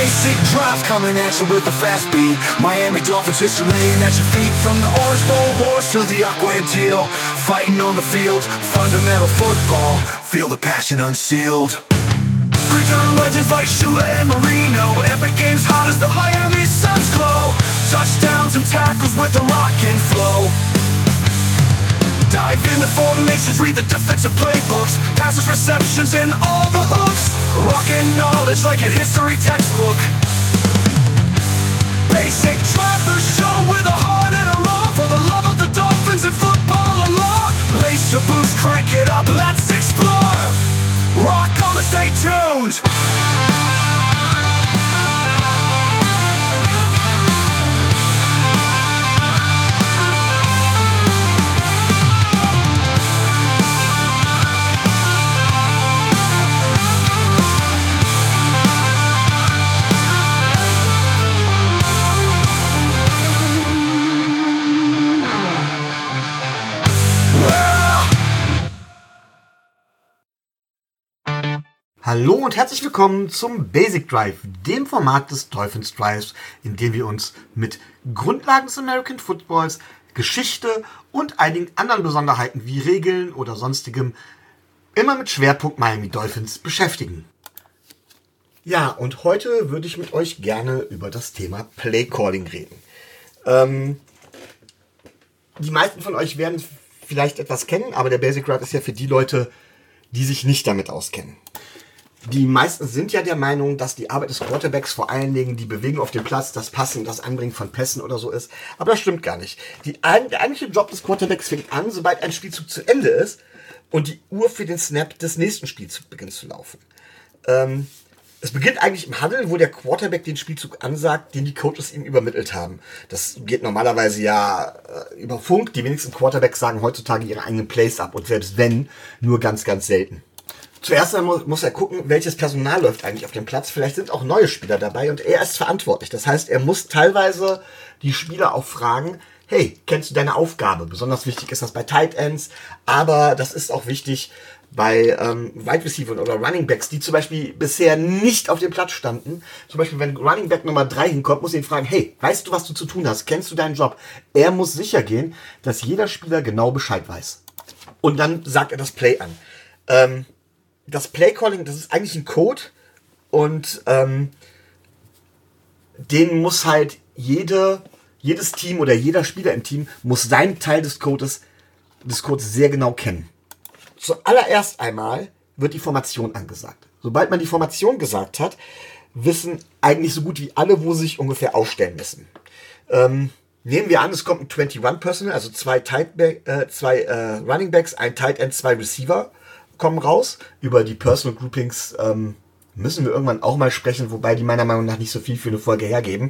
Basic drive coming at you with a fast beat. Miami Dolphins history laying at your feet. From the Orange Bowl wars to the aqua and teal. Fighting on the field, fundamental football. Feel the passion unsealed. Return legends like Shula and Marino. Epic games hot as the Miami Suns glow. Touchdowns and tackles with the rock and flow. Dive in the formations, read the defensive playbooks. Passes, receptions, and all the hooks. Rockin' knowledge like a history textbook. Basic drive the show with a heart and a love for the love of the Dolphins and football alone. Lace your boots, crank it up, let's explore. Rock on and stay tuned. Hallo und herzlich willkommen zum Basic Drive, dem Format des Dolphins Drives, in dem wir uns mit Grundlagen des American Footballs, Geschichte und einigen anderen Besonderheiten wie Regeln oder sonstigem immer mit Schwerpunkt Miami Dolphins beschäftigen. Ja, und heute würde ich mit euch gerne über das Thema Play Calling reden. Die meisten von euch werden vielleicht etwas kennen, aber der Basic Drive ist ja für die Leute, die sich nicht damit auskennen. Die meisten sind ja der Meinung, dass die Arbeit des Quarterbacks vor allen Dingen die Bewegung auf dem Platz, das Passen, das Anbringen von Pässen oder so ist. Aber das stimmt gar nicht. Der eigentliche Job des Quarterbacks fängt an, sobald ein Spielzug zu Ende ist und die Uhr für den Snap des nächsten Spielzugs beginnt zu laufen. Es beginnt eigentlich im Huddle, wo der Quarterback den Spielzug ansagt, den die Coaches ihm übermittelt haben. Das geht normalerweise ja über Funk. Die wenigsten Quarterbacks sagen heutzutage ihre eigenen Plays ab und selbst wenn, nur ganz, ganz selten. Zuerst muss er gucken, welches Personal läuft eigentlich auf dem Platz. Vielleicht sind auch neue Spieler dabei und er ist verantwortlich. Das heißt, er muss teilweise die Spieler auch fragen, hey, kennst du deine Aufgabe? Besonders wichtig ist das bei Tight Ends, aber das ist auch wichtig bei Wide Receivers oder Running Backs, die zum Beispiel bisher nicht auf dem Platz standen. Zum Beispiel, wenn Running Back Nummer 3 hinkommt, muss er ihn fragen, hey, weißt du, was du zu tun hast? Kennst du deinen Job? Er muss sicher gehen, dass jeder Spieler genau Bescheid weiß. Und dann sagt er das Play an. Das Play-Calling, das ist eigentlich ein Code und den muss halt jedes Team oder jeder Spieler im Team muss seinen Teil des Codes sehr genau kennen. Zuallererst einmal wird die Formation angesagt. Sobald man die Formation gesagt hat, wissen eigentlich so gut wie alle, wo sie sich ungefähr aufstellen müssen. Nehmen wir an, es kommt ein 21 Personal, also zwei Running Backs, ein Tight End, zwei Receiver kommen raus. Über die Personal Groupings müssen wir irgendwann auch mal sprechen, wobei die meiner Meinung nach nicht so viel für eine Folge hergeben.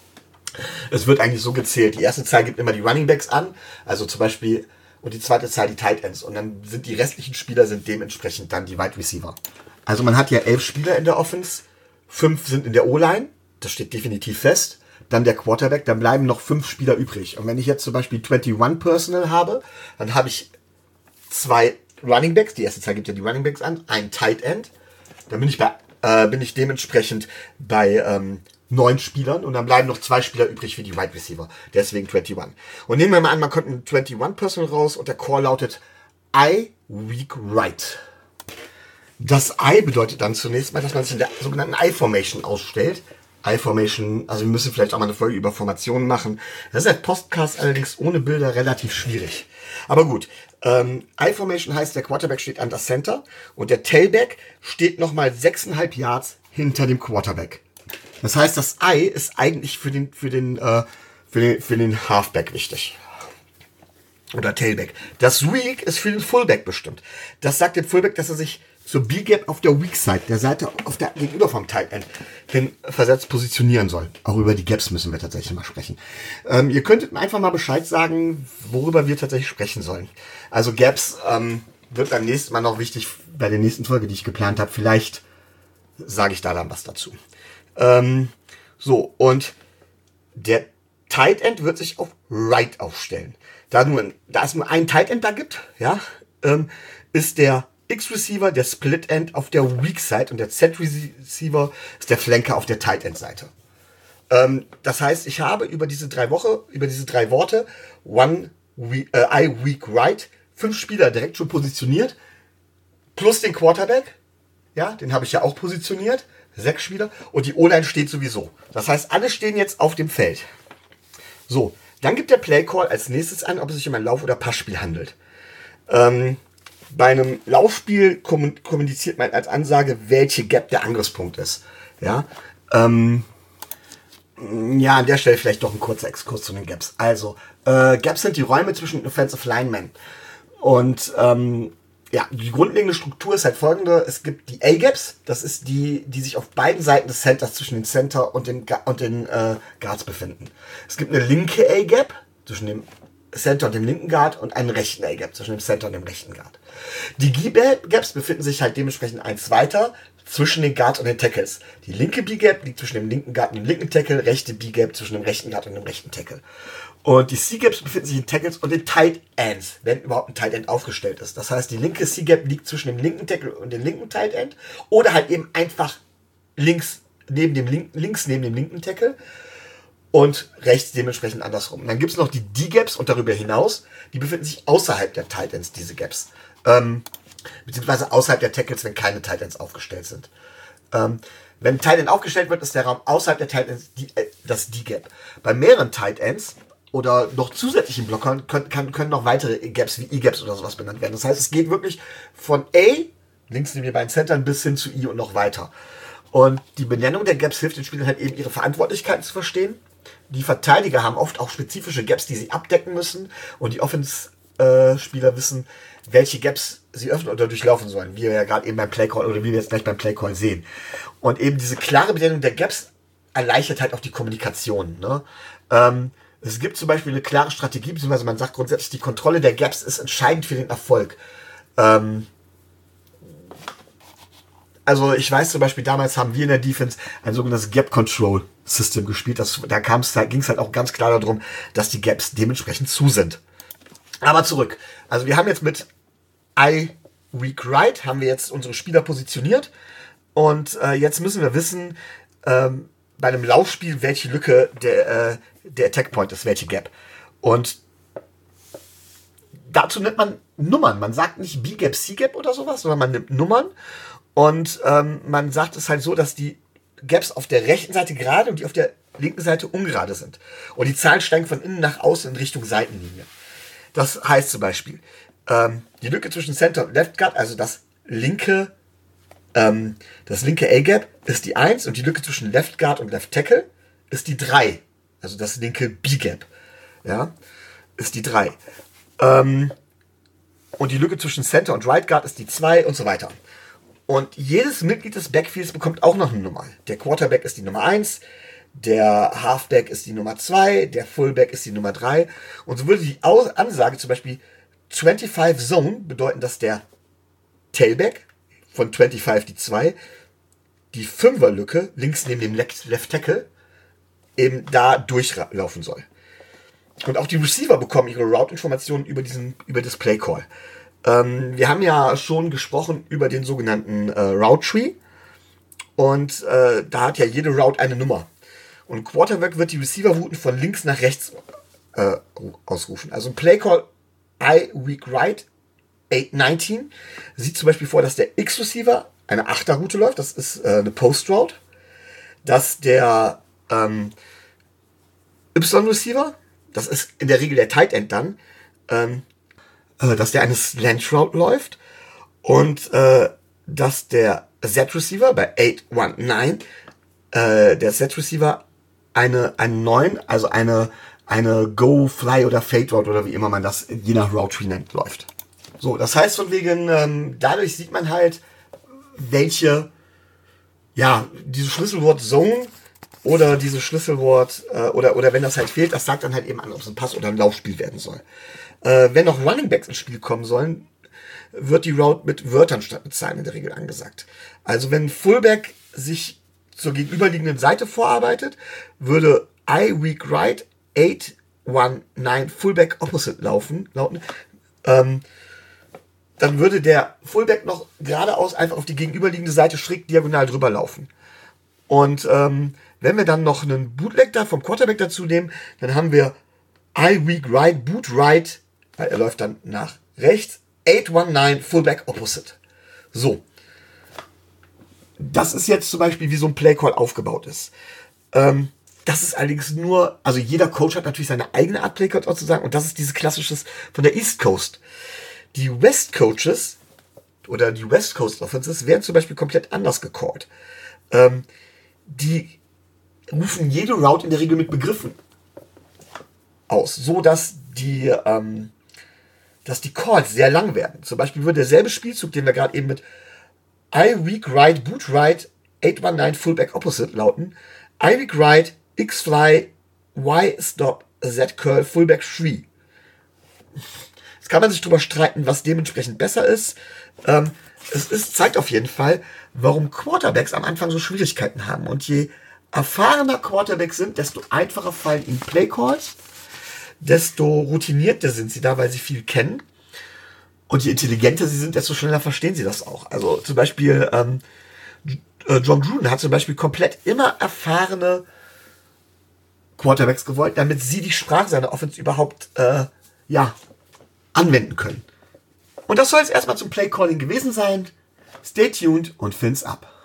Es wird eigentlich so gezählt. Die erste Zahl gibt immer die Running Backs an, also zum Beispiel, und die zweite Zahl die Tight Ends. Und dann sind die restlichen Spieler sind dementsprechend dann die Wide Receiver. Also man hat ja 11 Spieler in der Offense, 5 sind in der O-Line, das steht definitiv fest. Dann der Quarterback, dann bleiben noch 5 Spieler übrig. Und wenn ich jetzt zum Beispiel 21 Personal habe, dann habe ich 2 Running Backs, die erste Zahl gibt ja die Running Backs an, ein Tight End, dann bin ich dementsprechend bei 9 Spielern und dann bleiben noch 2 Spieler übrig für die Wide Receiver, deswegen 21. Und nehmen wir mal an, man kommt ein 21 Personal raus und der Call lautet I weak right. Das I bedeutet dann zunächst mal, dass man sich in der sogenannten I-Formation ausstellt. I-Formation, also wir müssen vielleicht auch mal eine Folge über Formationen machen. Das ist ein Podcast allerdings ohne Bilder relativ schwierig. Aber gut, I-Formation heißt, der Quarterback steht an der Center und der Tailback steht nochmal 6,5 Yards hinter dem Quarterback. Das heißt, das I ist eigentlich für den Halfback wichtig. Oder Tailback. Das Weak ist für den Fullback bestimmt. Das sagt dem Fullback, dass er sich zur B-Gap auf der Weak Side, der Seite auf der gegenüber vom Tight End, hin versetzt positionieren soll. Auch über die Gaps müssen wir tatsächlich mal sprechen. Ihr könntet mir einfach mal Bescheid sagen, worüber wir tatsächlich sprechen sollen. Also Gaps wird beim nächsten Mal noch wichtig bei der nächsten Folge, die ich geplant habe. Vielleicht sage ich da dann was dazu. So, und der Tight End wird sich auf Right aufstellen. Da es nur ein Tight End da gibt, ja, ist der X-Receiver der Split End auf der Weak Side und der Z-Receiver ist der Flanker auf der Tight End Seite. Das heißt, ich habe über diese drei Worte, I weak right, 5 Spieler direkt schon positioniert, plus den Quarterback, ja, den habe ich ja auch positioniert, 6 Spieler, und die O-Line steht sowieso. Das heißt, alle stehen jetzt auf dem Feld. So, dann gibt der Play-Call als nächstes an, ob es sich um ein Lauf- oder Passspiel handelt. Bei einem Laufspiel kommuniziert man als Ansage, welche Gap der Angriffspunkt ist. Ja, ja, an der Stelle vielleicht doch ein kurzer Exkurs zu den Gaps. Also, Gaps sind die Räume zwischen Offensive Linemen. Und ja, die grundlegende Struktur ist halt folgende. Es gibt die A-Gaps, das ist die sich auf beiden Seiten des Centers zwischen dem Center und den Guards befinden. Es gibt eine linke A-Gap zwischen dem Center und dem linken Guard und einen rechten A-Gap zwischen dem Center und dem rechten Guard. Die B-Gaps befinden sich halt dementsprechend eins weiter zwischen den Guards und den Tackles. Die linke B-Gap liegt zwischen dem linken Guard und dem linken Tackle, rechte B-Gap zwischen dem rechten Guard und dem rechten Tackle. Und die C-Gaps befinden sich in Tackles und den Tight Ends, wenn überhaupt ein Tight End aufgestellt ist. Das heißt, die linke C-Gap liegt zwischen dem linken Tackle und dem linken Tight End oder halt eben einfach links neben dem linken Tackle und rechts dementsprechend andersrum. Und dann gibt es noch die D-Gaps und darüber hinaus, die befinden sich außerhalb der Tight Ends, diese Gaps. Beziehungsweise außerhalb der Tackles, wenn keine Tight Ends aufgestellt sind. Wenn ein Tight End aufgestellt wird, ist der Raum außerhalb der Tight Ends das D-Gap. Bei mehreren Tight Ends oder noch zusätzlichen Blockern können noch weitere Gaps wie E-Gaps oder sowas benannt werden. Das heißt, es geht wirklich von A, links neben den beiden Centern, bis hin zu I und noch weiter. Und die Benennung der Gaps hilft den Spielern halt eben, ihre Verantwortlichkeiten zu verstehen. Die Verteidiger haben oft auch spezifische Gaps, die sie abdecken müssen. Und die Offense-Spieler wissen, welche Gaps sie öffnen oder durchlaufen sollen. Wie wir ja gerade eben beim Playcall oder wie wir jetzt gleich beim Playcall sehen. Und eben diese klare Benennung der Gaps erleichtert halt auch die Kommunikation. Ne? Es gibt zum Beispiel eine klare Strategie, beziehungsweise man sagt grundsätzlich, die Kontrolle der Gaps ist entscheidend für den Erfolg. Also ich weiß zum Beispiel, damals haben wir in der Defense ein sogenanntes Gap Control System gespielt. Da ging es halt auch ganz klar darum, dass die Gaps dementsprechend zu sind. Aber zurück. Also wir haben jetzt mit I weak right, haben wir jetzt unsere Spieler positioniert. Und jetzt müssen wir wissen, bei einem Laufspiel, welche Lücke der Attack Point ist, welche Gap. Und dazu nimmt man Nummern. Man sagt nicht B-Gap, C-Gap oder sowas, sondern man nimmt Nummern. Und man sagt es halt so, dass die Gaps auf der rechten Seite gerade und die auf der linken Seite ungerade sind. Und die Zahlen steigen von innen nach außen in Richtung Seitenlinie. Das heißt zum Beispiel, die Lücke zwischen Center und Left Guard, also das linke A-Gap ist die 1 und die Lücke zwischen Left Guard und Left Tackle ist die 3. Also das linke B-Gap, ja, ist die 3. Und die Lücke zwischen Center und Right Guard ist die 2 und so weiter. Und jedes Mitglied des Backfields bekommt auch noch eine Nummer. Der Quarterback ist die Nummer 1, der Halfback ist die Nummer 2, der Fullback ist die Nummer 3. Und so würde die Ansage zum Beispiel 25 Zone bedeuten, dass der Tailback von 25 die 2, die 5er-Lücke links neben dem Left Tackle eben da durchlaufen soll. Und auch die Receiver bekommen ihre Route-Informationen über das Play-Call. Wir haben ja schon gesprochen über den sogenannten Route Tree und da hat ja jede Route eine Nummer. Und Quarterback wird die Receiver-Routen von links nach rechts ausrufen. Also ein Play-Call I weak right 819 sieht zum Beispiel vor, dass der X-Receiver eine 8er-Route läuft, das ist eine Post-Route, dass der Y-Receiver, das ist in der Regel der Tight End dann, dass der eine Slant Route läuft und dass der Z-Receiver bei 819, der Z-Receiver eine 9, also eine Go, Fly oder Fade Route oder wie immer man das je nach Route Tree nennt, läuft. So, das heißt von wegen, dadurch sieht man halt, welche, ja, dieses Schlüsselwort Zone oder dieses Schlüsselwort, oder wenn das halt fehlt, das sagt dann halt eben an, ob es ein Pass oder ein Laufspiel werden soll. Wenn noch Running Backs ins Spiel kommen sollen, wird die Route mit Wörtern statt mit Zahlen in der Regel angesagt. Also wenn ein Fullback sich zur gegenüberliegenden Seite vorarbeitet, würde I weak right 819 Fullback opposite lauten. dann würde der Fullback noch geradeaus einfach auf die gegenüberliegende Seite schräg diagonal drüber laufen. Und wenn wir dann noch einen Bootleg da vom Quarterback dazu nehmen, dann haben wir I weak right, boot right, weil er läuft dann nach rechts, 819 Fullback opposite. So. Das ist jetzt zum Beispiel, wie so ein Playcall aufgebaut ist. Das ist allerdings nur, also jeder Coach hat natürlich seine eigene Art Playcall sozusagen, und das ist dieses klassisches von der East Coast. Die West Coaches oder die West Coast Offenses werden zum Beispiel komplett anders gecallt. Die rufen jede Route in der Regel mit Begriffen aus, so dass die Calls sehr lang werden. Zum Beispiel würde derselbe Spielzug, den wir gerade eben mit I weak right, boot right, 819 Fullback opposite lauten, I weak right, X fly, Y stop, Z curl, Fullback 3. Jetzt kann man sich darüber streiten, was dementsprechend besser ist. Zeigt auf jeden Fall, warum Quarterbacks am Anfang so Schwierigkeiten haben. Und je erfahrener Quarterbacks sind, desto einfacher fallen ihnen Playcalls, desto routinierter sind sie da, weil sie viel kennen. Und je intelligenter sie sind, desto schneller verstehen sie das auch. Also zum Beispiel John Gruden hat zum Beispiel komplett immer erfahrene Quarterbacks gewollt, damit sie die Sprache seiner Offense überhaupt anwenden können. Und das soll es erstmal zum Play-Calling gewesen sein. Stay tuned und fins up.